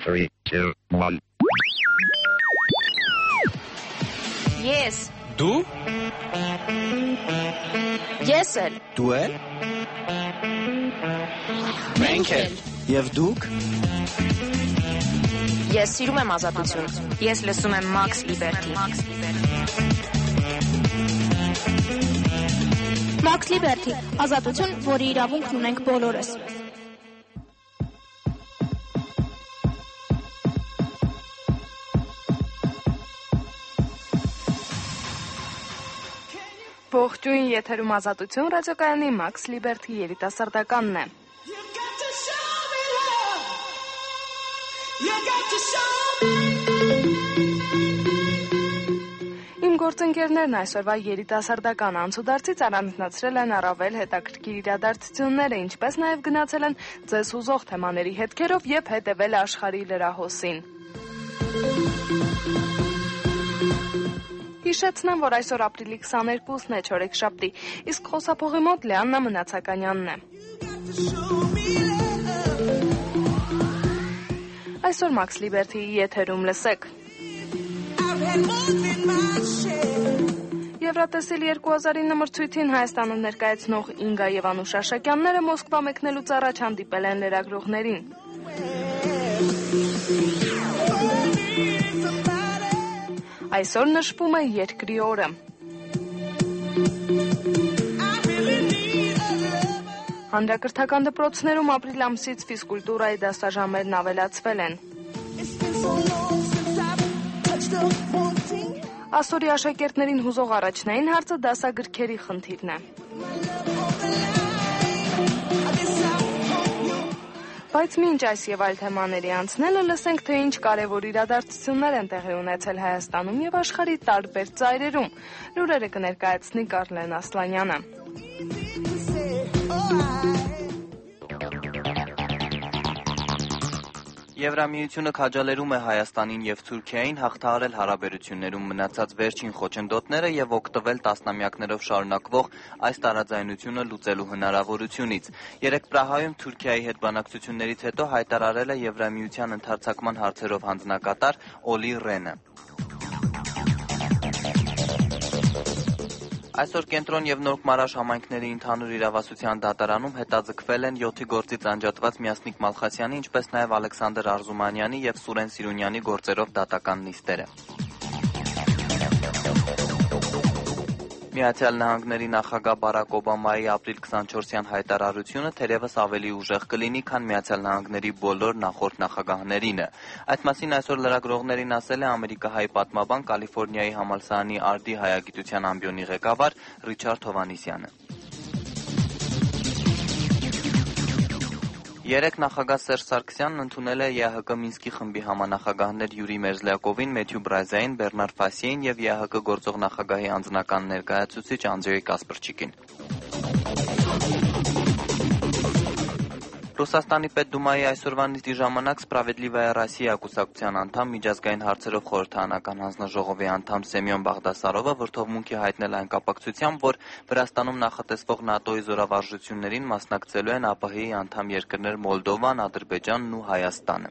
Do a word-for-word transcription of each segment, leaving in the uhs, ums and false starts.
three, two, one. Yes. Դու Ես էլ։ Դու էլ Մենք էլ։ Եվ դուք Ես սիրում եմ ազատություն։ Ես լսում եմ Max Liberty։ Max Liberty, ազատություն, որի իրավունքն ունենք բոլորս։ Ողջույն, եթերում ազատություն ռադիոկայանի Max Liberty երիտասարդականն է։ Իմ գործընկերներն այսօրվա երիտասարդական անցուդարձից առանձնացրել են առավել հետաքրքիր իրադարձությունները, ինչպես նաև գնացել են ձեզ հուզող թեմաների հետքերով եւ հետևել աշխարհի լրահոսին։ Հիշեցնեմ, որ այսօր ապրիլի քսաներկուսն է, չորեքշաբթի, իսկ խոսափողի մոտ Լեաննա Մնացականյանն է։ Այսօր Max Liberty-ի եթերում լսեք։ Եվրատեսիլ երկու հազար ինը մրցույթին Հայաստանը ներկայացնող Ինգա եւ Անուշ Աշակյանները Մոսկվա մեկնելուց առաջ հանդիպել են լրագրողներին։ Այսօր նշվում է երկրի օրը։ Հանրակրթական դպրոցներում ապրիլ ամսից ֆիզկուլտուրայի դասաժամերն ավելացվել են։ Ասորի աշակերտներին հուզող առաջնային հարցը դասագրքերի խնդիրն է։ Բայց մինչ այս եւ այլ թեմաների անցնելը լսենք, թե ինչ կարևոր իրադարձություններ են տեղի ունեցել Հայաստանում եւ աշխարհի տարբեր ծայրերում։ Լուրերը կներկայացնի Կարլեն Ասլանյանը։ Եվրամիությունը քաջալերում է Հայաստանին եւ Թուրքիային հաղթահարել հարաբերություններում մնացած վերջին խոչընդոտները եւ օգտվել տասնամյակներով շարունակվող այս տարաձայնությունը լուծելու հնարավորությունից։ Երեկ Պրահայում Թուրքիայի հետ բանակցություններից հետո հայտարարել է Եվրամիության ընդհանրացման հարցերով հանձնակատար Օլի Ռենը։ Այսօր Կենտրոն եւ Նորք Մարաշ համայնքների ընդհանուր իրավասության դատարանում հետաձգվել են յոթի գործից անջատված Միասնիկ Մալխասյանի, ինչպես նաեւ Ալեքսանդր Արզումանյանի եւ Սուրեն Սիրունյանի գործերով դատական նիստերը։ Միացյալ Նահանգների նախագահ Բարակ Օբամայի ապրիլ քսանչորսյան հայտարարությունը թերևս ավելի ուժեղ կլինի, քան Միացյալ Նահանգների բոլոր նախորդ նախագահներինը։ Այդ մասին այսօր լրագրողներին ասել է ամերիկահայ պատմաբան Կալիֆոռնիայի համալսարանի արդի հայագիտության ամբիոնի ղեկավար Ռիչարդ Հովանիսյանը։ Երեկ նախագահ Սերժ Սարգսյանն ընդունել է ԵԱՀԿ Մինսկի խմբի համանախագահներ Յուրի Մերզլյակովին, Մեթյու Բրայզային, Բեռնարդ Ֆասիեին եւ ԵԱՀԿ գործող նախագահի անձնական ներկայացուցիչ Անդրեյ Կասպրչիկին։ Ռուսաստանի Պետդումայի այսօրվա նիստի ժամանակ Սպրավեդլիվայա Ռոսիա կուսակցության անդամ միջազգային հարցերով խորհրդարանական հանձնաժողովի անդամ Սեմյոն Բաղդասարովը վրդովմունքի հայտնել այն կապակցությամբ, որ Վրաստանում նախատեսվող ՆԱՏՕ-ի զորավարժություններին մասնակցելու են ԱՊՀ-ի անդամ երկրներ Մոլդովան, Ադրբեջանն ու Հայաստանը։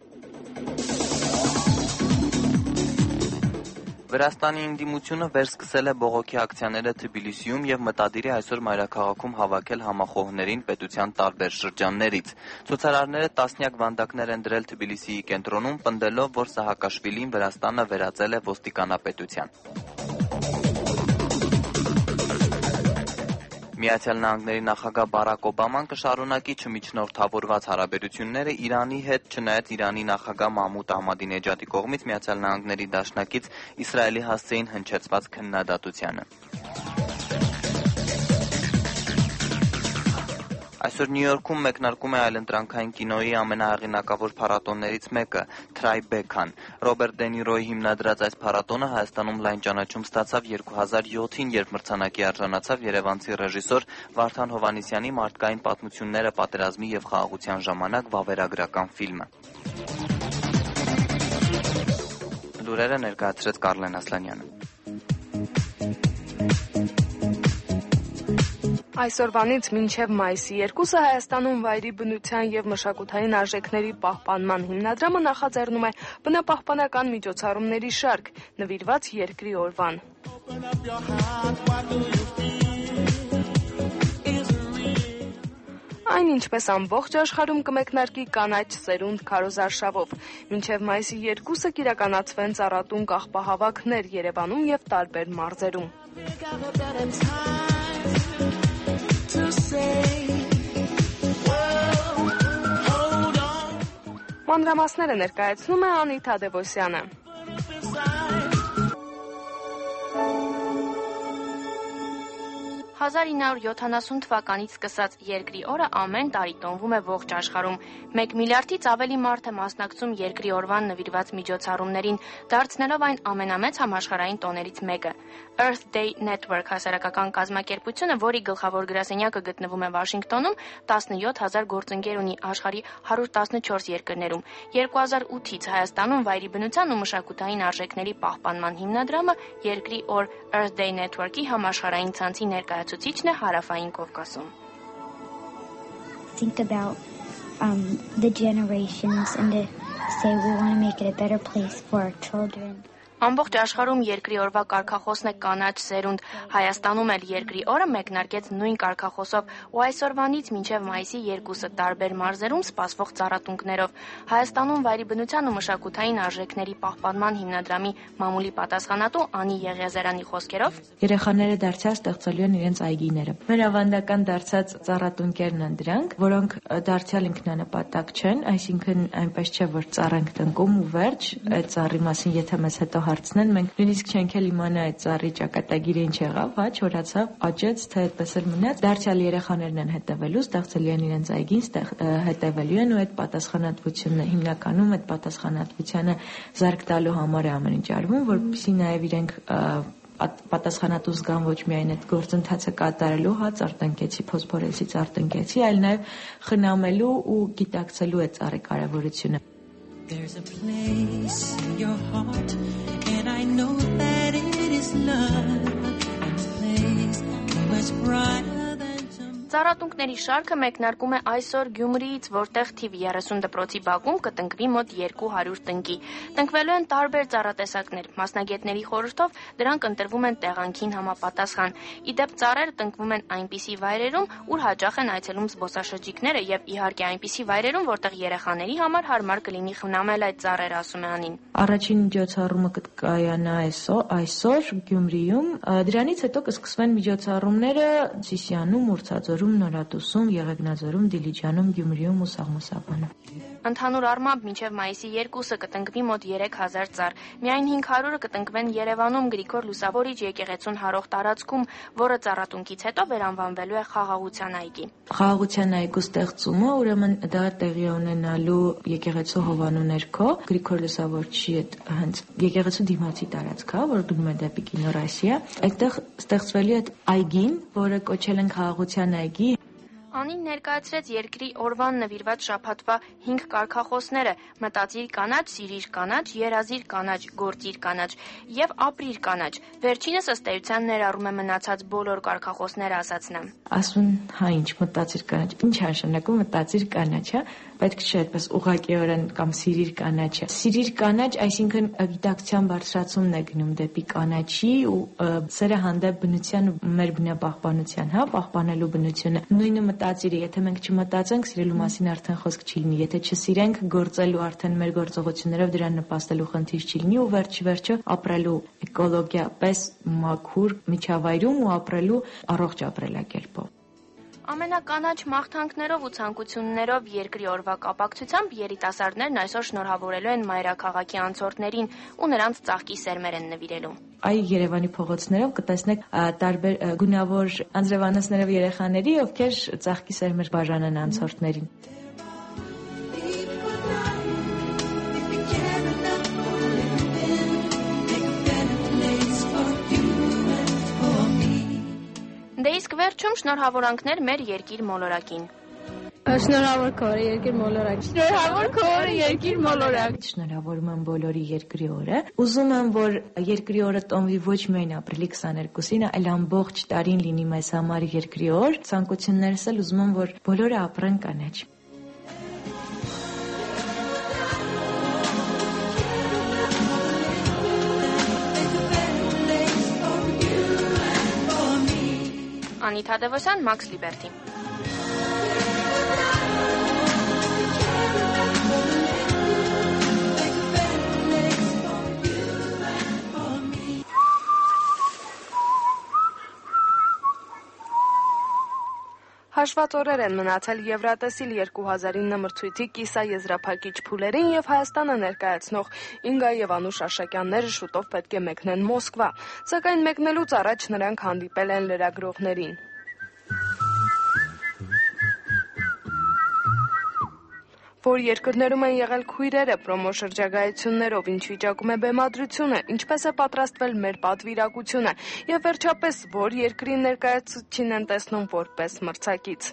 Վրաստանի ընդդիմությունը վերսկսել է բողոքի ակցիաները Թբիլիսիում եւ մտադիր է այսօր մայրաքաղաքում հավաքել համախոհներին պետության տարբեր շրջաններից։ Ցուցարարները տասնյակ վանդակներ են դրել Թբիլիսիի կենտրոնում, պնդելով, որ Սահակաշվիլին Վրաստանը վերածել է ոստիկանապետության։ Միացյալ Նահանգների նախագահ Բարակ Օբաման կշարունակի չմիջնորդավորված հարաբերությունները Իրանի հետ, չնայած Իրանի նախագահ Մահմուդ Ահմադինեջադի կողմից Միացյալ Նահանգների դաշնակից Իսրայելի հասցեին հնչեցված քննադատությանը։ Այսօր Նյու Յորքում մեկնարկում է այլընտրանքային կինոյի ամենահեղինակավոր փառատոններից մեկը՝ Թրայբեքան։ Ռոբերտ Դե Նիրոյի հիմնադրած այս փառատոնը Հայաստանում լայն ճանաչում ստացավ երկու հազար յոթին, երբ մրցանակի արժանացավ երևանցի ռեժիսոր Վարդան Հովհաննիսյանի «Մարդկային պատմությունները պատերազմի և խաղաղության ժամանակ» վավերագրական ֆիլմը։ Լուրերը ներկայացրեց Կարլեն Ասլանյանը։ Այսօրվանից մինչև մայիսի երկուսը Հայաստանում վայրի բնության և մշակութային արժեքների պահպանման հիմնադրամը նախաձեռնում է բնապահպանական միջոցառումների շարք, նվիրված երկրի օրվան։ Այն ինչպես ամբողջ աշխարհում կմեկնարկի կանաչ սերունդ քարոզարշավով։ Մինչև մայիսի երկուսը կիրականացվեն ծառատուն կաղպահավաքներ Երևանում և տարբեր մարզերում։ Մանրամասները ներկայացնում է Անիթ Ադևոսյանը։ հազար ինը հարյուր յոթանասուն թվականից սկսած երկրի օրը ամեն տարի տոնվում է ողջ աշխարհում։ մեկ միլիարդից ավելի մարդ է մասնակցում երկրի օրվան նվիրված միջոցառումներին, դարձնելով այն ամենամեծ համաշխարհային տոներից մեկը։ Earth Day Network հասարակական կազմակերպությունը, որի գլխավոր գրասենյակը գտնվում է Վաշինգտոնում, տասնյոթ հազար գործընկեր ունի աշխարհի հարյուր տասնչորս երկրներում։ երկու հազար ութից Հայաստանում վայրի բնության ու մշակութային արժեքների պահպանման հիմնադրամը երկրի օր Earth Day Network-ի համաշխարհային ցանցի ներկայացուցիչն է Հարավային Կովկասում։ Think about um the generations and to say we want to make it a better place for our children. Ամբողջ աշխարհում երկրի օրվա կարգախոսն է կանաչ սերունդ։ Հայաստանում էլ երկրի օրը մեկնարկեց նույն կարգախոսով ու այսօրվանից մինչև մայիսի երկուսը տարբեր մարզերում սպասվող ծառատունքներով։ Հայաստանում վայրի բնության ու մշակութային արժեքների պահպանման հիմնադրամի մամուլի պատասխանատու Անի Եղիազարյանի խոսքերով երեխաները դարձյալ ստեղծելու են իրենց այգիները։ Մեր ավանդական դարձած ծառատունկերն են դրանք, որոնք դարձյալ ինքնանպատակ չեն, այսինքն այնպես չէ, որ ծառ ենք տնկում ու վերջ, այդ ծառի մասին եթե մեզ հետո հարցնեն, մենք նույնիսկ չենք էլ իմանա այդ ծառի ճակատագիրը ինչ եղավ, հա, չորացավ, աճեց, թե այդպես էլ մնաց։ Դարձյալ երեխաներն են հետևելու, ստեղծելու են իրենց այգին, հետևելու են ու այդ պատասխանատվությունը հիմնականում այդ պատասխանատվությանը զարկ տալու համար է ամեն ինչ արվում, որպեսզի նաև իրենք պատասխանատու զգան ոչ միայն այդ գործընթացը կատարելու, հա, ծառտնկեցի, փոսփորեցի, ծառտնկեցի, այլ նաև խնամելու ու գիտակցելու այդ ծառի կարևորությունը։ There's a place in your heart, and I know that it is love, and a place much brighter than tomorrow. Ծառատունքների շարքը մեկնարկում է այսօր Գյումրիից, որտեղ թիվ երեսուն դպրոցի բակում կտնկվի մոտ երկու հարյուր տնկի։ Տնկվելու են տարբեր ծառատեսակներ։ Մասնագետների խորհրդով դրանք ընտրվում են տեղանքին համապատասխան։ Իդեպ ծառերը տնկվում են այնպիսի վայրերում, ուր հաճախ են այցելում զբոսաշրջիկները եւ իհարկե այնպիսի վայրերում, որտեղ երեխաների համար հարմար կլինի խնամել այդ ծառերը, ասում է Անին։ Առաջին միջոցառումը կկայանա այսօր Գյումրիում, դրանից հետո կսկսվեն միջոցառումները Սիսիանում, Ուրցաձորում, Նորատուսում, Եղեգնաձորում, Դիլիջանում, Գյումրիում ու Սաղմոսապանում։ Ընդհանուր առմամբ մինչև մայիսի երկուսը կտնկվի մոտ երեք հազար ծառ։ Միայն հինգ հարյուրը կտնկվեն Երևանում Գրիգոր Լուսավորիչ եկեղեցուն հարող տարածքում, որը ծառատունքից հետո վերանվանվելու է Խաղաղության այգի։ Խաղաղության այգու ստեղծումը ուրեմն դա տեղի ունենալու եկեղեցու հովանու ներքո Գրիգոր Լուսավորչի այդ հենց եկեղեցու դիմացի տարածք, որ դնում է դեպի կինորասիա, այդտեղ ստեղծվելու է այդ այգին, որը կոչել են Խաղաղության այգի։ Անին ներկայացրեց երկրի օրվան նվիրված շաբաթվա հինգ կարգախոսները՝ մտածիր կանաչ, սիրիր կանաչ, երազիր կանաչ, գործիր կանաչ եւ ապրիր կանաչ։ Վերջինս ըստ էության ներառում է մնացած բոլոր կարգախոսները, ասաց նա։ Ասուն, հա, ինչ մտածիր կանաչ, ինչ է նշանակում մտածիր կանաչ, հա։ Պետք չէ այդպես ուղղակիորեն կամ սիրիր կանաչը։ Սիրիր կանաչ, այսինքն գիտակցության բարձրացումն է գնում դեպի կանաչի ու սերը հանդեպ բնության ու մեր բնապահպանության, հա, պահպանելու բնությունը։ Նույնը մտածիրը, եթե մենք չմտածենք, սիրելու մասին արդեն խոսք չի լինի, եթե չսիրենք, գործելու արդեն մեր գործողություններով դրան նպաստելու խնդիր չի լինի ու վերջի վերջը ապրելու էկոլոգիապես մաքուր միջավայրում ու ապրելու առողջ ապրելակերպով։ Ամենականաչ մաղթանքներով ու ցանկություններով երկրի օրվա կապակցությամբ երիտասարդներն այսօր շնորհավորելու են մայրաքաղաքի անցորդներին ու նրանց ծաղկի սերմեր են նվիրելու։ Այ Երևանի փողոցներով կտեսնեք տարբեր գունավոր անձրևանոցներով երեխաների, ովքեր ծաղկի սերմեր բաժանեն անցորդներին։ Դե իսկ վերջում շնորհավորանքներ մեր երկիր մոլորակին։ Շնորհավոր քորը երկիր մոլորակ։ Շնորհավոր քորը երկիր մոլորակ։ Շնորհավորում եմ բոլորի երկրի օրը։ Ուզում եմ, որ երկրի օրը տոնվի ոչ միայն ապրիլի քսաներկուսին, այլ ամբողջ տարին լինի մեզ համար երկրի օր։ Ցանկություններս էլ ուզում եմ, որ բոլորը ապրեն կանաչ։ Անիթա Դևոսյան, Մաքս Լիբերտի։ Հաշված օրեր են մնացել Եվրատեսիլ երկու հազար ինը մրցույթի կիսաեզրափակիչ փուլերին եւ Հայաստանը ներկայացնող Ինգա եւ Անուշ Արշակյանները շուտով պետք է մեկնեն Մոսկվա, սակայն մեկնելուց առաջ նրանք հանդիպել են լրագրողներին։ Որ երկրներում են եղել քույրերը պրոմո շրջագայություններով, ինչ վիճակում է բեմադրությունը, ինչպես է պատրաստվել մեր պատվիրակությունը եւ վերջապես որ երկրի ներկայացուցիչին են տեսնում որպես մրցակից։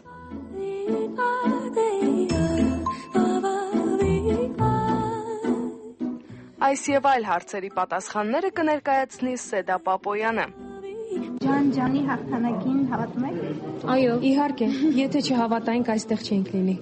Այս եւ այլ հարցերի պատասխանները կներկայացնի Սեդա Պապոյանը։ Ջան ջանի հաղթանակին հավատում եք։ Այո, իհարկե, եթե չհավատայինք, այստեղ չենք լինի։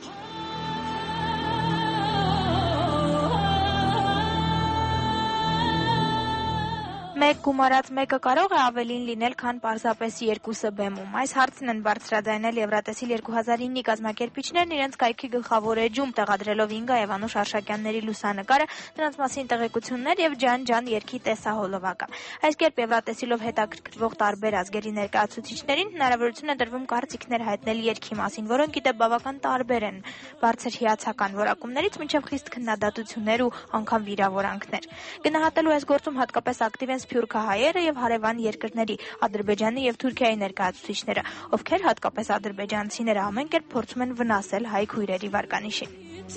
Մեկ գումարած մեկը կարող է ավելին լինել, քան պարզապես երկուսը բեմում։ Այս հարցն են բարձրաձայնել Եվրատեսիլ երկու հազար ինի կազմակերպիչներն իրենց կայքի գլխավոր էջում, տեղադրելով Ինգա եւ Անուշ Արշակյանների լուսանկարը, նրանց մասին տեղեկություններ եւ ջան-ջան երգի տեսահոլովակը։ Այս կերպ Եվրատեսիլով հետաքրքրվող տարբեր ազգերի ներկայացուցիչներին հնարավորություն է տրվում կարծիքներ հայտնել երգի մասին, որոնք ի դեպ բավական տարբեր են, բարձր հիացական որակումներից մինչև խիստ քննադատություններ ու անգամ վիրավորանքներ։ Գնահատելու այս գործում հատկապես ակտիվ են սփյուռքահայերը եւ հարևան երկրների Ադրբեջանի եւ Թուրքիայի ներկայացուցիչները, ովքեր հատկապես ադրբեջանցիները ամեն կերպ փորձում են վնասել հայ քույրերի վարկանիշին։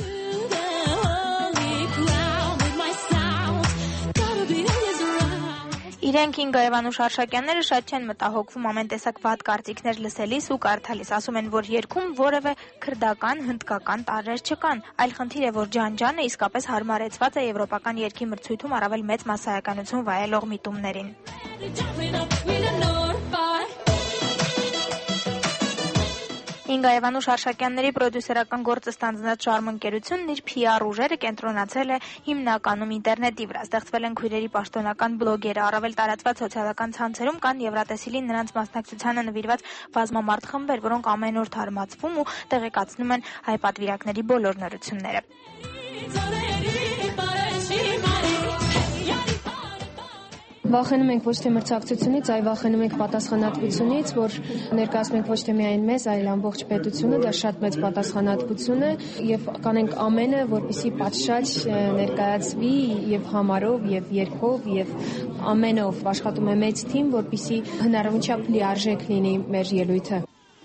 Իրենք Ինգա եւ Անուշ Արշակյանները շատ չեն մտահոգվում ամեն տեսակ վատ կարծիքներ լսելիս ու կարդալիս, ասում են, որ երգում որևէ քրդական, հնդկական տարրեր չկան, այլ խնդիր է, որ ջան-ջանը իսկապես հարմարեցված է եվրոպական երգի մրցույթում առավել մեծ մասսայականություն վայելող միտումներին։ Ինգա եւ Անուշ Արշակյանների պրոդյուսերական գործը ստանձնած շարմ ընկերությունն իր Փի Ար ուժերը կենտրոնացրել է հիմնականում ինտերնետի վրա։ Ստեղծվել են քույրերի պաշտոնական բլոգերը, առավել տարածված սոցիալական ցանցերում կան Եվրատեսիլին նրանց մասնակցությանը նվիրված բազմամարդ խմբեր, որոնք ամեն օր թարմացվում ու տեղեկացնում են հայ պատվիրակների բոլոր նորությունները։ Վախենում ենք ոչ թե մրցակցությունից, այլ վախենում ենք պատասխանատվությունից, որ ներկայացնում ենք ոչ թե միայն մեզ, այլ ամբողջ պետությունը, դա շատ մեծ պատասխանատվություն է եւ կանենք ամենը, որպեսզի պատշաճ ներկայացվի եւ համարով եւ երգով եւ ամենով աշխատում է մեծ թիմ, որպեսզի հնարավորինչափ լիարժեք լինի մեր ելույթը։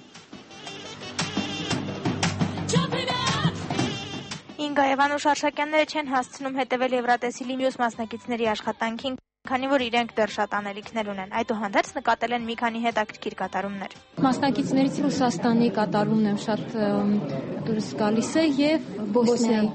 Ինգա եւ Անուշ Արշակյանները չեն հասցնում հետևել Եվրատեսիլի մյուս մասնակիցների աշխատանքին, քանի որ իրենք դեռ շատ անելիքներ ունեն։ Այդուհանդերձ նկատել են մի քանի հետաքրքիր կատարումներ։ Մասնակիցներից Ռուսաստանի կատարումն եմ շատ դուրս գալիս է եւ Բոսնիայի։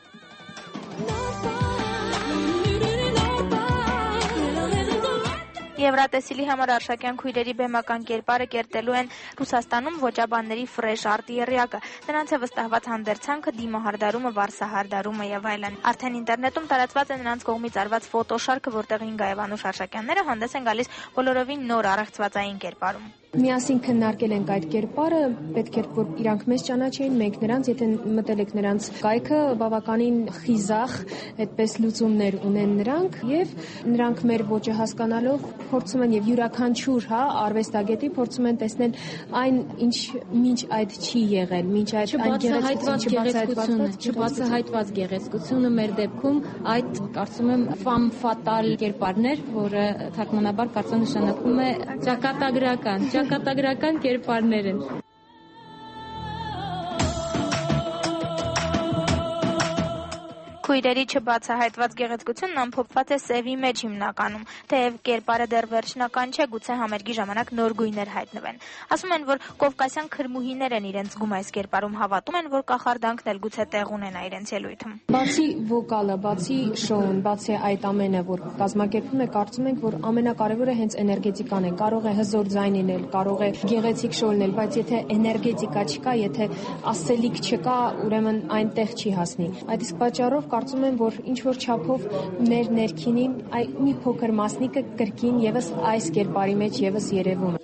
Եվրատեսիլի համար Արշակյան քույրերի բեմական կերպարը կերտելու են Ռուսաստանում ոճաբանների ֆրեշ արտ եռյակը։ Նրանց է վստահված հանդերձանքը, դիմահարդարումը, վարսահարդարումը եւ այլն։ Արդեն ինտերնետում տարածված է նրանց կողմից արված ֆոտոշարքը, որտեղ Ինգա եւ Անուշ Արշակյանները հանդես են գալիս բոլորովին նոր առեղծվածային կերպարում։ Միասին քննարկել ենք այդ կերպարը, պետք էր որ իրանք մեզ ճանաչեին, մենք նրանց, եթե մտել եք նրանց կայքը, բավականին խիզախ, այդպես լուծումներ ունեն նրանք եւ նրանք մեր ոճը հասկանալով փորձում են եւ յուրաքանչյուր, հա, արվեստագետի փորձում են տեսնել այն, ինչ մինչ այդ չի եղել, մինչ այդ այն գեղեցկությունը, չբացահայտված գեղեցկությունը մեր դեպքում այդ կարծում եմ ֆամ ֆատալ կերպարներ, որը թարգմանաբար կարծեմ նշանակում է ճակատագրական Կատագրական կերպարներ են։ Քույրերի չբացահայտված գեղեցկությունն ամփոփված է սևի մեջ հիմնականում, թեև կերպարը դեռ վերջնական չէ, գուցե համերգի ժամանակ նոր գույներ հայտնվեն։ Ասում են, որ կովկասյան քրմուհիներ են իրենց զգում այս կերպարում, հավատում են, որ կախարդանքն էլ գուցե տեղ ունենա իրենց ելույթում։ Բացի վոկալը, բացի շոուն, բացի այդ ամենը, որ կազմակերպվում է, կարծում ենք, որ ամենակարևորը հենց էներգետիկան է։ Կարող է հզոր ձայն լինել, կարող է գեղեցիկ շոու լինել, բայց եթե էներգետիկա չկա, եթե ասելիք չկա, ուրեմն այնտեղ չի հասնի։ Այդ իսկ պատճառով կարծում եմ, որ ինչ որ չափով մեր ներքինին մի փոքր մասնիկը կրկին եւս այս կերպարի մեջ եւս երևում է։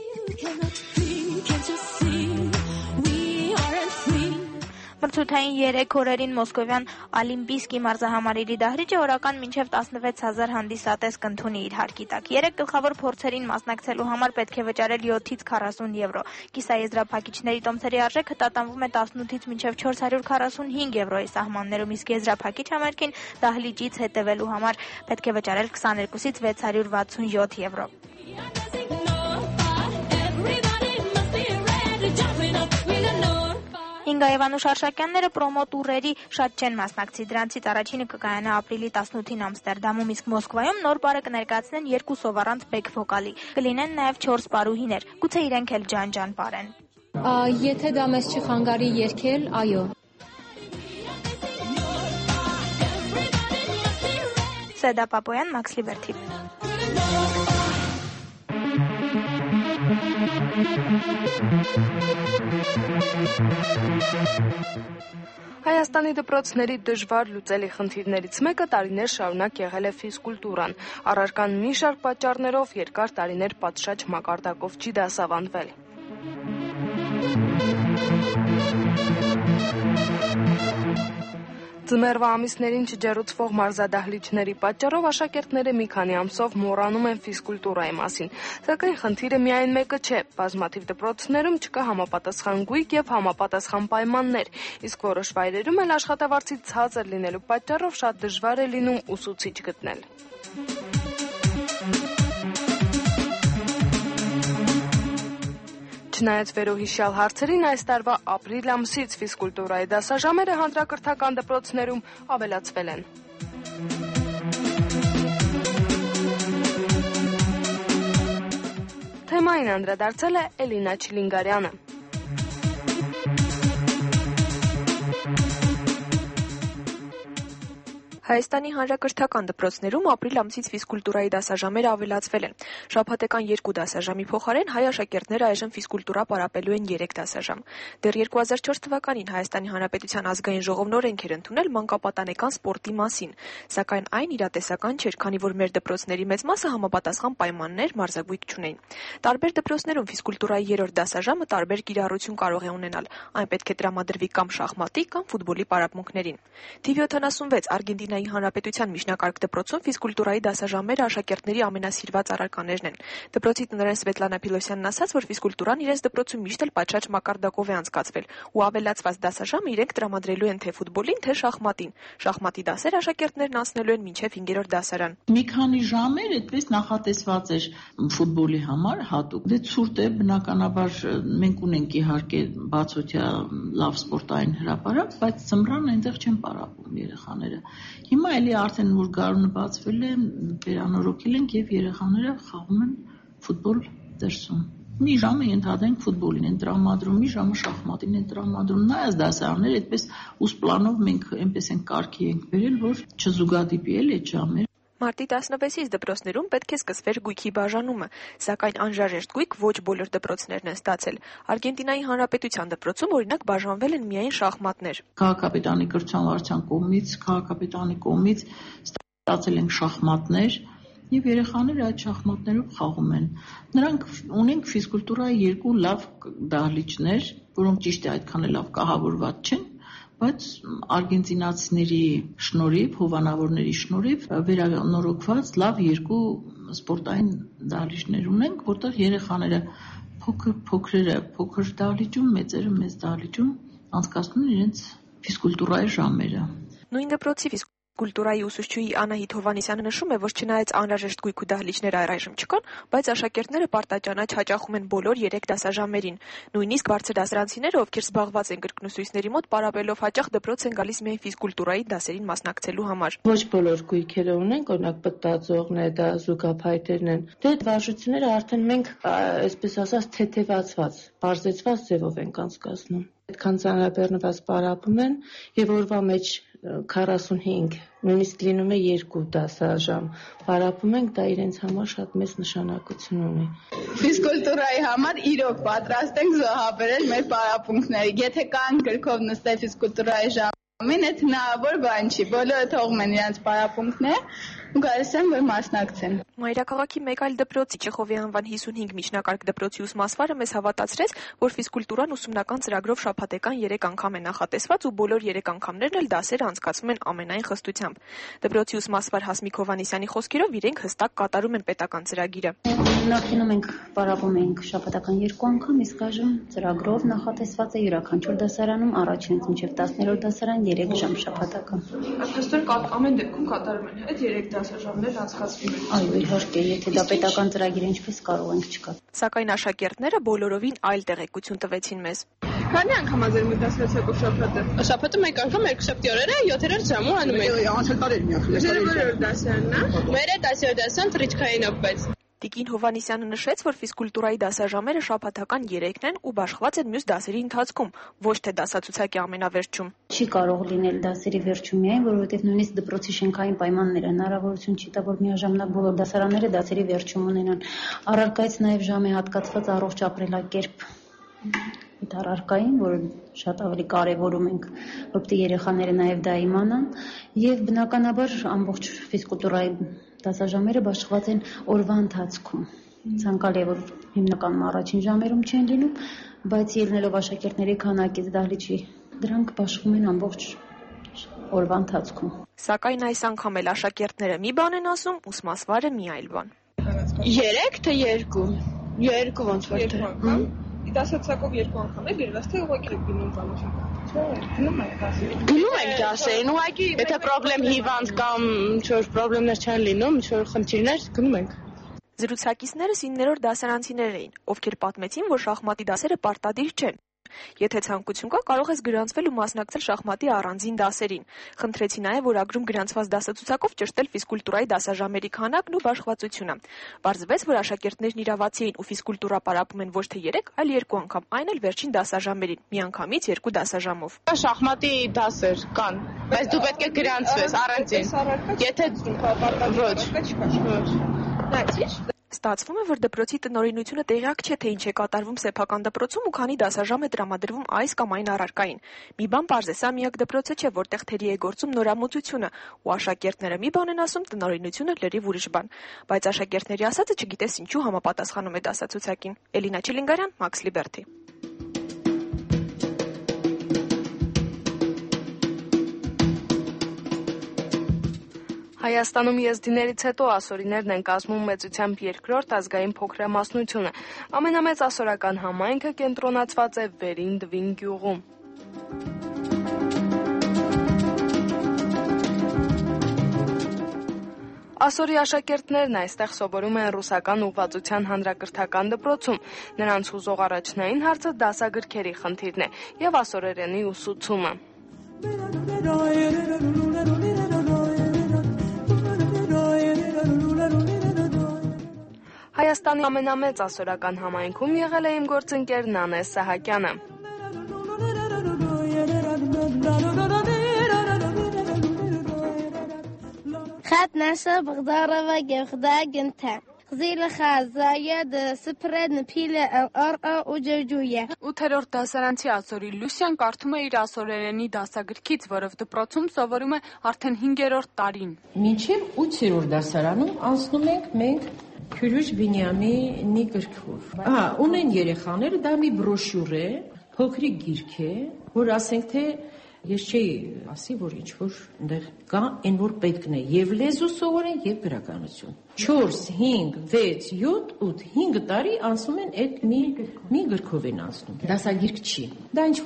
Մրցութային երեք օրերին Մոսկովյան Օլիմպիսկի մարզահամարերի դահլիճը օրական մինչև տասնվեց հազար հանդիսատես կընդունի իր հարկի տակ։ Երեք գլխավոր փորձերին մասնակցելու համար պետք է վճարել յոթից քառասուն եվրո։ Կիսաեզրափակիչների տոմսերի արժեքը տատանվում է տասնութից մինչև չորս հարյուր քառասունհինգ եվրոյի սահմաններում, իսկ եզրափակիչ համերգին դահլիճից հետևելու համար պետք է վճարել քսաներկուսից վեց հարյուր վաթսունյոթ եվրո։ Ինգա եւ Անուշ Արշակյանները պրոմոտուրերի շատ չեն մասնակցի, դրանցից առաջինը կկայանա ապրիլի տասնութին Ամստերդամում, իսկ Մոսկվայում նոր բարը կներկայացնեն երկու սովառանց բեք վոկալի, կլինեն նաեւ չորս պարուհիներ, գուցե իրենք էլ ջան-ջան պարեն։ Եթե դա մեզ չխանգարի երգել, այո։ Սեդա Պապոյան, Մաքս Լիբերթի։ Հայաստանի դպրոցների դժվար լուծելի խնդիրներից մեկը տարիներ շարունակ եղել է ֆիզկուլտուրան։ Առարկան մի շարք պատճառներով երկար տարիներ պատշաճ մակարդակով չի դասավանդվել։ Ձմեռվա ամիսներին չջեռուցվող մարզադահլիճների պատճառով աշակերտները մի քանի ամսով մոռանում են ֆիզկուլտուրայի մասին, սակայն խնդիրը միայն մեկը չէ, բազմաթիվ դպրոցներում չկա համապատասխան գույք եւ համապատասխան պայմաններ, իսկ որոշ վայրերում էլ աշխատավարձի ցածր լինելու պատճառով շատ դժվար է լինում ուսուցիչ գտնել։ Չնայած վերոհիշյալ հարցերին, այս տարվա ապրիլ ամսից ֆիզկուլտուրայի դասաժամերը հանրակրթական դպրոցներում ավելացվել են։ Թեմային անդրադարձել է Էլինա Չիլինգարյանը։ Հայաստանի հանրակրթական դպրոցներում ապրիլ ամսից ֆիզկուլտուրայի դասաժամերը ավելացվել են։ Շաբաթական երկու դասաժամի փոխարեն հայ աշակերտները այժմ ֆիզկուլտուրա պարապելու են երեք դասաժամ։ Դեռ երկու հազար չորս թվականին Հայաստանի Հանրապետության ազգային ժողովն օրենք էր ընդունել մանկապատանեկան սպորտի մասին, սակայն այն իրատեսական չէր, քանի որ մեր դպրոցների մեծ մասը համապատասխան պայմաններ մարզագույք չունեն։ Տարբեր դպրոցներում ֆիզկուլտուրայի երրորդ դասաժամը տարբեր կիրառություն կարող է ունենալ։ Այն պետք է տրամադրվի կամ շախմատի, կամ ֆուտբոլի պարապմունքներին։ Թիվ յոթանասունվեց Արգենտինայի Հանրապետության միջնակարգ դպրոցում ֆիզկուլտուրայի դասաժամերը աշակերտների ամենասիրված առարկաներն են։ Դպրոցի տնօրեն Սվետլանա Փիլոսյանն ասաց, որ ֆիզկուլտուրան իրենց դպրոցում միշտ էլ պատշաճ մակարդակով է անցկացվել, ու ավելացված դասաժամը իրենք տրամադրելու են թե ֆուտբոլին, թե շախմատին։ Շախմատի դասեր աշակերտներն անցնելու են մինչև հինգերորդ դասարան։ Մի քանի ժամեր այդպես նախատեսված էր ֆուտբոլի համար հատուկ։ Դե ցուրտ է, բնականաբար մենք ունենք իհարկե բացօթյա լավ սպորտային հրապարակ, բայց ձմռան այնտեղ չեն պարապում երեխաները։ Հիմա էլի արդեն որ գարունը բացվել է, վերանորոգել ենք եւ երեխաները խաղում են ֆուտբոլ դրսում։ Մի ժամը ենթադրենք ֆուտբոլին են տրամադրում, մի ժամը շախմատին են տրամադրում։ Նայած դասարանները այդպես ուս պլանով մենք այնպես են կարգի ենք բերել, որ չզուգադիպի էլ այդ ժամերը։ Մարտի տասնվեցից դպրոցներում պետք է սկսվեր գույքի բաժանումը, սակայն անհրաժեշտ գույք ոչ բոլոր դպրոցներն են ստացել։ Արգենտինայի Հանրապետության դպրոցում օրինակ բաժանվել են միայն շախմատներ։ Քաղաքապետարանի կրթության վարչության կողմից, քաղաքապետարանի կողմից ստացել են շախմատներ եւ երեխաները այդ շախմատներով խաղում են։ Նրանք ունենք ֆիզկուլտուրայի երկու լավ դահլիճներ, որոնք ճիշտ է այդքան լավ կահավորված չեն, բայց արգենտինացիների շնորհիվ, հովանավորների շնորհիվ վերանորոգված լավ երկու սպորտային դահլիճներ ունենք, որտեղ երեխաները փոքր փոքրերը փոքր դահլիճում, մեծերը մեծ դահլիճում անցկացնում են իրենց ֆիզկուլտուրայի ժամերը։ Նույն դպրոցի Կուլտուրայի ուսուցչուհի Անահիտ Հովհաննիսյանը նշում է, որ չնայած անհրաժեշտ գույք ու դահլիճներ առայժմ չկան, բայց աշակերտները պարտաճանաչ հաճախում են բոլոր երեք դասաժամերին։ Նույնիսկ բարձր դասարանցիները, ովքեր զբաղված են կրկնուսույցների մոտ, պարապելով հաճախ դպրոց են գալիս միայն ֆիզկուլտուրայի դասերին մասնակցելու համար։ Ոչ բոլոր գույքերը ունենք, օրինակ պտտածողն է, դա զուգափայտերն են։ Դե վարժությունները արդեն մենք, այսպես ասած, թեթևացված, բարձեցված ձևով ենք անցկացնում։ Այդքան ծանրաբեռնված պարապում են եւ օրվա մեջ քառասունհինգ, նույնիսկ լինում է երկու դասաժամ պարապում ենք, դա իրենց համար շատ մեծ նշանակություն ունի։ Ֆիզկուլտուրայի համար իրոք պատրաստ ենք զոհաբերել մեր պարապմունքները։ Եթե կան գրքով նստել ֆիզկուլտուրայի ժամին, այդ հնարավոր բան չի։ Բոլորը թողում են իրենց պարապմունքները ու գալիս են, որ մասնակցեն։ Մայրաքաղաքի մեկ այլ դպրոցի Չեխովի անվան հիսունհինգ միջնակարգ դպրոցի ուսմասվարը մեզ հավատացրեց, որ ֆիզկուլտուրան ուսումնական ծրագրով շաբաթական երեք անգամ է նախատեսված ու բոլոր երեք անգամներն էլ դասերը անցկացվում են ամենայն խստությամբ։ Դպրոցի ուսմասվար Հասմիկ Հովհաննիսյանի խոսքերով իրենք հստակ կատարում են պետական ծրագիրը։ Նախկինում մենք պարապում էինք շաբաթական երկու անգամ, իսկ այժմ ծրագրով նախատեսված է յուրաքանչյուր դասարանում առաջինից մինչև տասներորդ դասարան երեք ժամ շաբաթական։ Այսինքն ամեն դեպքում կատարում են այդ երեք դասաժամներ անցկացվում են։ Այո, իհարկե, եթե դա պետական ծրագիր է, ինչպես կարող ենք չկա։ Սակայն աշակերտները բոլորովին այլ տեղեկություն տվեցին մեզ։ Քանի անգամ ազեր մի դասացակով շաբաթը։ Շաբաթը մեկ անգամ երկուշաբթի օրերը յոթերորդ ժամու անում ենք։ Անցել տարի միախ։ Երրորդ դասարանն է։ Մեր դասերորդ դասան թրիչքայինով բայց։ Տիկին Հովհաննիսյանը նշեց, որ ֆիզկուլտուրայի դասաժամերը շաբաթական երեքն են ու բաշխված են մյուս դասերի ընթացքում, ոչ թե դասացուցակի ամենավերջում։ Չի կարող լինել դասերի վերջում միայն, որովհետև նույնիսկ դպրոցի շենքային պայմանները հնարավորություն չի տա, որ միաժամանակ բոլոր դասարանները դասերի վերջում ունենան։ Առարկայից նաև ժամ է հատկացված առողջ ապրելակերպ այդ առարկային, որը շատ ավելի կարևորում ենք, որպեսզի երեխաները նաև դա իմանան, եւ բնականաբար ամբողջ ֆիզկուլտուրայի դասաժամերը բաշխված են օրվա ընթացքում։ Ցանկալի է, որ հիմնականում առաջին ժամերում չեն լինում, բայց ելնելով աշակերտների քանակից դահլիճի, դրանք բաշխվում են ամբողջ օրվա ընթացքում։ Սակայն այս անգամ էլ աշակերտները մի բան են ասում, ուսմասվարը մի այլ բան։ Երեք թե երկու։ Երկու ոնց որ թե։ Դասացակով երկու անգամ է գրված, թե ուղղակի գնում բանություն։ Չէ, գնում ենք դասերին։ Գնում ենք դասերին, ուղղակի եթե պրոբլեմ հիվանդ կամ ինչ-որ պրոբլեմներ չեն լինում, ինչ-որ խնդիրներ, գնում ենք։ Զրուցակիցներս իններորդ դասարանցիներ էին, ովքեր պատմեցին, որ շախմատի դասերը պարտադիր չեն։ Եթե ցանկություն կա, կարող ես գրանցվել ու մասնակցել շախմատի առանձին դասերին։ Խնդրեցի նաև, որ ագրում գրանցված դասացուցակով ճշտել ֆիզկուլտուրայի դասաժամերի քանակն ու բաշխվածությունը։ Պարզվեց, որ աշակերտներն իրավացի էին ու ֆիզկուլտուրա պարապում են ոչ թե երեք, այլ երկու անգամ, այն էլ վերջին դասաժամերին, միանգամից երկու դասաժամով։ Շախմատի դասեր կան, բայց դու պետք է գրանցվես առանձին։ Եթե ոչ։ Ստացվում է, որ դպրոցի տնօրինությունը տեղյակ չէ, թե ինչ է կատարվում սեփական դպրոցում ու քանի դասաժամ է տրամադրվում այս կամ այն առարկային։ Մի բան պարզ է, սա միակ դպրոցը չէ, որտեղ թերի է գործում նորամուծությունը, ու աշակերտները մի բան են ասում, տնօրինությունը լրիվ ուրիշ բան։ Բայց աշակերտների ասածը չգիտես ինչու համապատասխանում է դասացուցակին։ Էլինա Չիլինգարյան, Մաքս Լիբերթի։ Հայաստանում եզդիներից հետո ասորիներն են կազմում մեծությամբ երկրորդ ազգային փոքրամասնությունը։ Ամենամեծ ասորական համայնքը կենտրոնացված է Վերին Դվին գյուղում։ Ասորի աշակերտներն այստեղ սովորում են ռուսական ուղղվածության հանրակրթական դպրոցում։ Նրանց հուզող առաջնային հարցը դասագրքերի խնդիրն է եւ ասորերենի ուսուցումը։ Հայաստանի ամենամեծ ասորական համայնքում եղել է իմ գործընկեր Նանե Սահակյանը։ خد نسا بغدارة وجغدا جنتا غزيل خازايد سبرد نبيل الأرقى وجوجوية ութերորդ դասարանցի Ասորի Լուսյան կարդում է իր ասորերենի դասագրքից, որով դպրոցում սովորում է արդեն հինգերորդ տարին։ Մինչև ութերորդ դասարանում անցնում ենք մենք Քյուրուշ Բինյամինի գրքով։ Ահա, ունեն երեխաները, դա մի բրոշյուր է, փոքրիկ գիրք է, որ ասենք թե ես չէի ասի, որ ինչ որ այնտեղ կա, այն որ պետքն է եւ լեզու սովորեն եւ գրականություն։ չորս, հինգ, վեց, յոթ, ութ, հինգ տարի անցնում են այդ մի մի գրքով են անցնում։ Դասագիրք չի։ Դա ինչ որ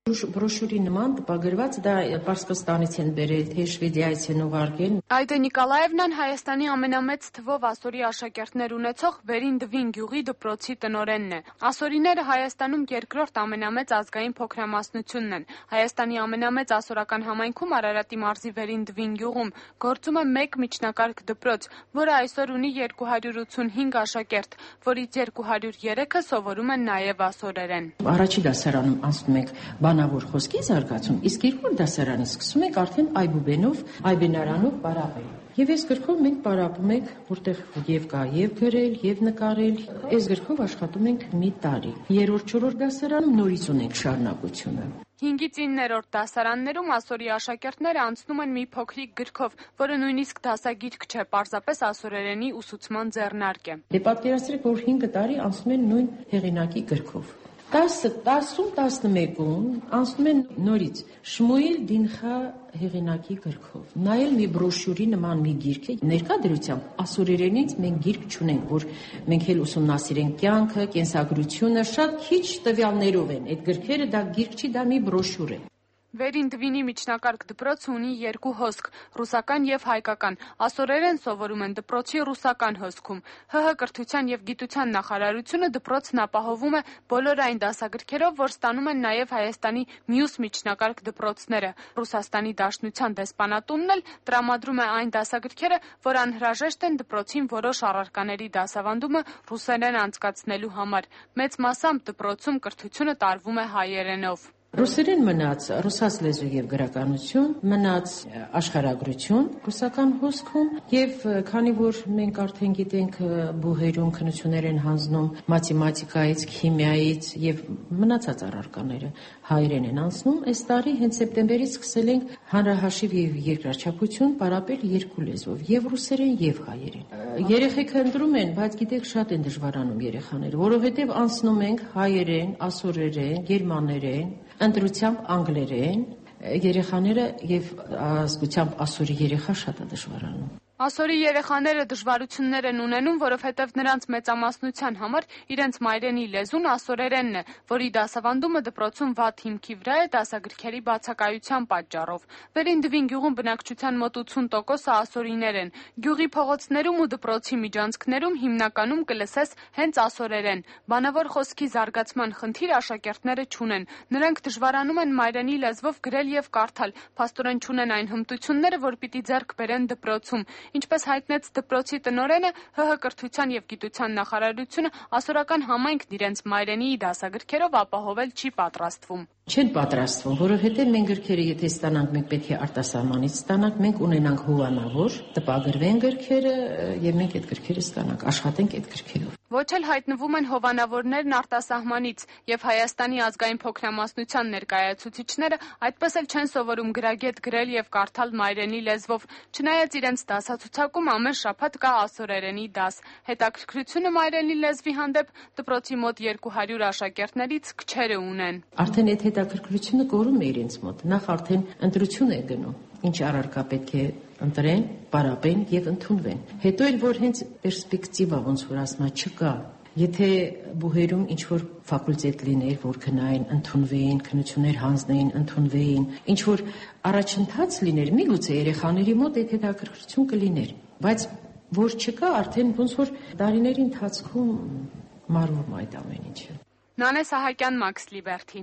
Բրոշյուրի նման տպագրված, դա Պարսկաստանից են բերել, թե Շվեդիայից են ուղարկել։ Այդե Նիկոլաևնան Հայաստանի ամենամեծ թվով ասորի աշակերտներ ունեցող Վերին-Դվին գյուղի դպրոցի տնօրենն է։ Ասորիները Հայաստանում երկրորդ ամենամեծ ազգային փոքրամասնությունն են։ Հայաստանի ամենամեծ ասորական համայնքում Արարատի մարզի Վերին-Դվին գյուղում գործում է մեկ միջնակարգ դպրոց, որը այսօր ունի երկու հարյուր ութսունհինգ աշակերտ, որից երկու հարյուր երեքը սովորում են նաև ասորերեն։ Առաջի դասարանում անցնում ենք բանավոր խոսքի զարգացում, իսկ երկրորդ դասարանից սկսում ենք արդեն այբուբենով, այբենարանով պարապել։ Եվ այս գրքով մենք պարապում ենք, որտեղ եւ կա եւ գրել, եւ նկարել։ Այս գրքով աշխատում ենք մի տարի։ Երրորդ-չորրորդ դասարանում նորից ունենք շարունակությունը։ հինգից իններորդ դասարաններում ասորի աշակերտները անցնում են մի փոքրիկ գրքով, որը նույնիսկ դասագիրք չէ, պարզապես ասորերենի ուսուցման ձեռնարկ է։ Դե պատկերացրեք, որ հինգ տարի անցնում են նույն հեղինակի գրքով։ տասը, տասում, տասնմեկում անցնում են նորից Շմուիլ Դինխա հեղինակի գրքով։ Նա էլ մի բրոշյուրի նման մի գիրք է։ Ներկա դրությամբ ասորերենից մենք գիրք չունենք, որ մենք էլ ուսումնասիրենք կյանքը, կենսագրությունը, շատ քիչ տվյալներով են։ Այդ գրքերը դա գիրք չի, դա մի բրոշյուր է։ Վերին-Դվինի միջնակարգ դպրոցը ունի երկու հոսք՝ ռուսական եւ հայկական։ Ասորերեն սովորում են դպրոցի ռուսական հոսքում։ ՀՀ կրթության եւ գիտության նախարարությունը դպրոցն ապահովում է բոլոր այն դասագրքերով, որ ստանում են նաեւ Հայաստանի մյուս միջնակարգ դպրոցները։ Ռուսաստանի Դաշնության դեսպանատունն էլ տրամադրում է այն դասագրքերը, որ անհրաժեշտ են դպրոցին որոշ առարկաների դասավանդումը ռուսերեն անցկացնելու համար։ Մեծ մասամբ դպրոցում կրթությունը տարվում է հայերենով։ Ռուսերեն մնաց ռուսաց լեզու եւ գրականություն, մնաց աշխարհագրություն ռուսական հոսքում եւ քանի որ մենք արդեն գիտենք բուհերում քննություններ են հանձնում մաթեմատիկայից, քիմիայից եւ մնացած առարկաները հայերեն են անցնում, այս տարի հենց սեպտեմբերից սկսել ենք հանրահաշիվ եւ երկրաչափություն պարապել երկու լեզվով՝ եւ ռուսերեն եւ հայերեն։ Երեխեքը ընտրում են, բայց գիտեք շատ են դժվարանում երեխաները, որովհետեւ անցնում ենք հայերեն, ասորերեն, գերմաներեն, ընտրությամբ անգլերեն, երեխաները եւ ազգությամբ ասորի երեխա շատ է դժվարանում։ Ասորի երեխաները դժվարություններ են ունենում, որովհետև նրանց մեծամասնության համար իրենց մայրենի լեզուն ասորերենն է, որի դասավանդումը դպրոցում վատ հիմքի վրա է դասագրքերի բացակայության պատճառով։ Վերին-Դվին գյուղում բնակչության մոտ ութսուն տոկոսը ասորիներ են։ Գյուղի փողոցներում ու դպրոցի միջանցքներում հիմնականում կլսես հենց ասորերեն։ Բանավոր խոսքի զարգացման խնդիր աշակերտները չունեն։ Նրանք դժվարանում են մայրենի լեզվով գրել եւ կարդալ, փաստորեն չունեն այն հմտությունները, որ պիտի ձեռք բերեն դպրոցում։ Ինչպես հայտնեց դպրոցի տնօրենը, ՀՀ կրթության եւ գիտության նախարարությունը ասորական համայնքն իրենց մայրենի դասագրքերով ապահովել չի պատրաստվում։ Չեն պատրաստվում, որովհետև մենք գրքերը եթե ստանանք, մենք պետք է արտասահմանից ստանանք, մենք ունենանք հովանավոր, տպագրվեն գրքերը եւ մենք այդ գրքերը ստանանք, աշխատենք այդ գրքերով։ Ոչ էլ հայտնվում են հովանավորներն արտասահմանից եւ Հայաստանի ազգային փոքրամասնության ներկայացուցիչները այդպես էլ չեն սովորում գրագետ գրել եւ կարդալ մայրենի լեզվով, չնայած իրենց դասացուցակում ամեն շաբաթ կա ասորերենի դաս։ Հետաքրքրությունը մայրենի լեզվի հանդեպ դպրոցի մոտ երկու հարյուր աշակերտներից քչերը ունեն։ Արդեն այդ հետաքրքրությունը կորում է իրենց մոտ, նախ արդեն ընտրություն է գնում, ինչ առարկա պետք է ընտրեն, պարապեն եւ ընդունվեն։ Հետո էլ որ հենց պերսպեկտիվա ոնց որ ասма չկա, եթե բուհերում ինչ որ ֆակուլտետ լիներ, որ գնային, ընդունվեին, քննություններ հանձնեին, ընդունվեին, ինչ որ առաջընթաց լիներ, միգուցե երեխաների մոտ այդ հետաքրքրություն կլիներ, բայց որ չկա, արդեն ոնց որ տարիների ընթացքում մարվում այդ ամեն ինչը։ Նանե Սահակյան, Մաքս Լիբերթի։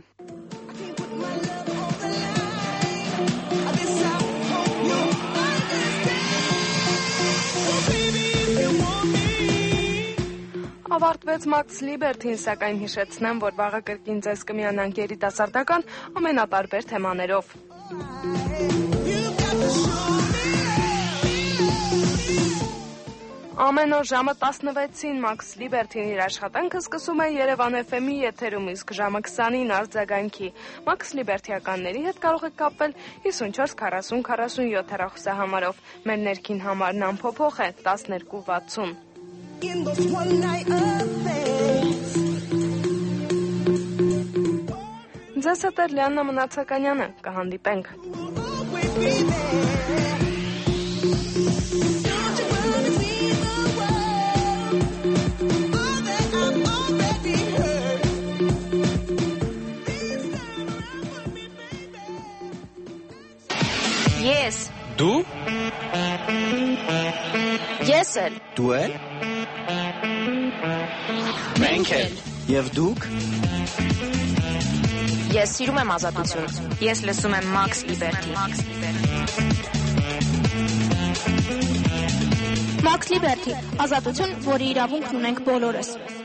Ավարտվեց Մաքս Լիբերթին, սակայն հիշեցնեմ, որ վաղը կրկին ձեզ կմիանանք երիտասարդական ամենատարբեր թեմաներով։ Ամեն օր ժամը տասնվեցին Մաքս Լիբերթին իր աշխատանքը սկսում է Երևան էֆ էմի եթերում, իսկ ժամը քսանին արձագանքի։ Մաքս Լիբերթիականների հետ կարող եք կապվել հիսունչորս քառասուն քառասունյոթ հեռախոսահամարով։ Մեր ներքին համարն անփոփոխ է տասներկու վաթսուն։ Ձեզ հետ է Լիաննա Մնացականյանը, կհանդիպենք։ Դու։ Ես էլ։ Դու էլ։ Մենք էլ։ Եվ դուք։ Ես սիրում եմ ազատություն։ Ես լսում եմ Max Liberty։ Max Liberty, ազատություն, որի իրավունքն ունենք բոլորս։